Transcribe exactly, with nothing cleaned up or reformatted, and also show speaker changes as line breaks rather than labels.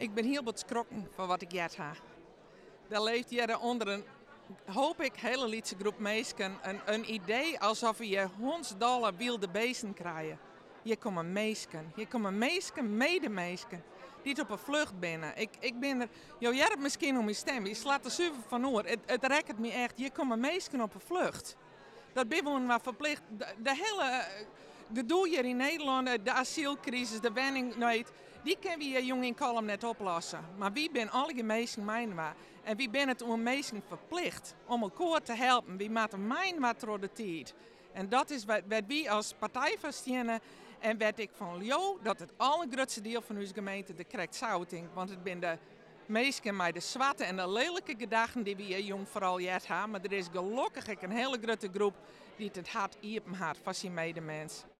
Ik ben heel wat schrokken van wat ik jet ha. Daar leeft hier onder een, hoop ik, hele lietse groep mensen een, een idee alsof je hondsdolle wilde beesten krijgen. Hier komen meesken, hier komen meesken, medemeesken, die het op een vlucht binnen. Ik, ik ben er, joh, jij hebt misschien om je stem, je slaat er super van oor. Het, het rekt me echt, hier komen meesken op een vlucht. Dat ben we maar verplicht. De, de hele gedoe hier in Nederland, de asielcrisis, de wenningnood, die kunnen we hier jong in kalm net oplossen. Maar wie ben alle mensen mijnbaar? En wie ben het om mensen verplicht om elkaar te helpen? Wie maakt mijn wat door de tijd? En dat is wat, wat wij als partij verstehen. En wat ik van jou, dat het allergrootste deel van onze gemeente de correct zouting. Want het zijn de meesten met de zwarte en de lelijke gedachten die we hier jong vooral jet hebben. Maar er is gelukkig een hele grote groep die het hart iepen had van zijn medemens.